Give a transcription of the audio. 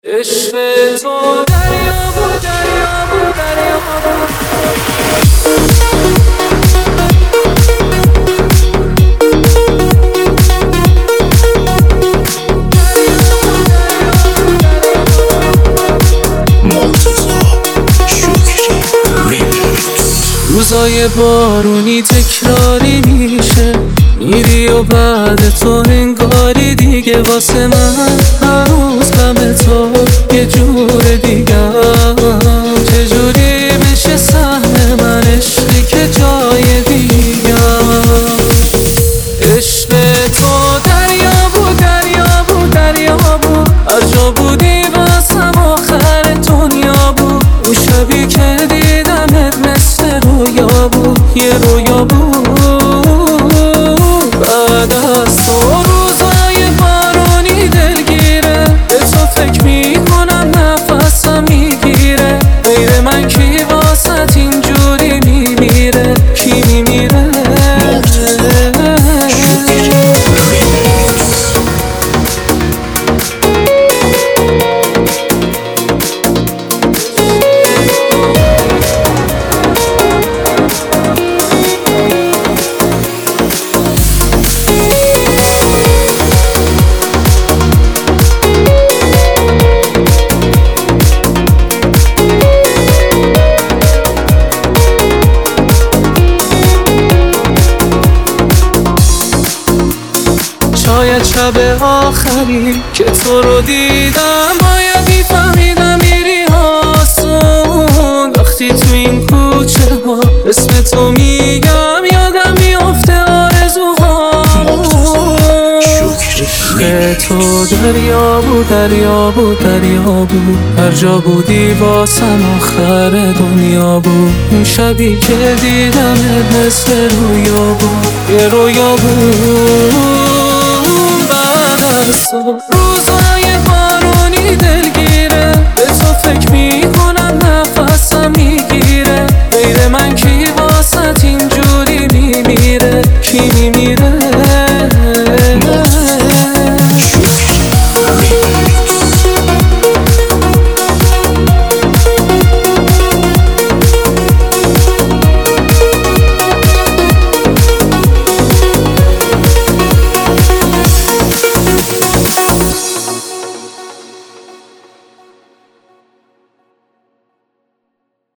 عشق تو دریا بود دریا بود دریا بود. روزای بارونی تکراری میشه، میری و بعد تو انگاری دیگه واسه من هنوز غم تو یه جور دیگه. چجوری بشه سهم من عشقی که جای دیگه. عشق تو دریا بود دریا بود دریا بود، هر جا بودی واسم آخر دنیا بود. اون شبی که دیدمت مثل رویا بود، یه رویا بود. بعد از تو روزای بارونی دلگیره، به تو فکر میکنم نفسم میگیره. غیر من کی واسط اینجوری میمیره، کی میمیره. شاید شب آخری که تو رو دیدم باید میفهمیدم میری آسون. وقتی تو این کوچه ها اسم تو میگم یادم میافته آرزوهامون. تو دریا بود دریا بود دریا بود، هر جا بودی واسم آخر دنیا بود. اون شبی که دیدمت مثل رویا بود، یه رویا بود. روزهای بارونی دلگیره، به تو فکر میکنم نفسم میگیره. غیر من کی واسط اینجوری میمیره، کی میمیره.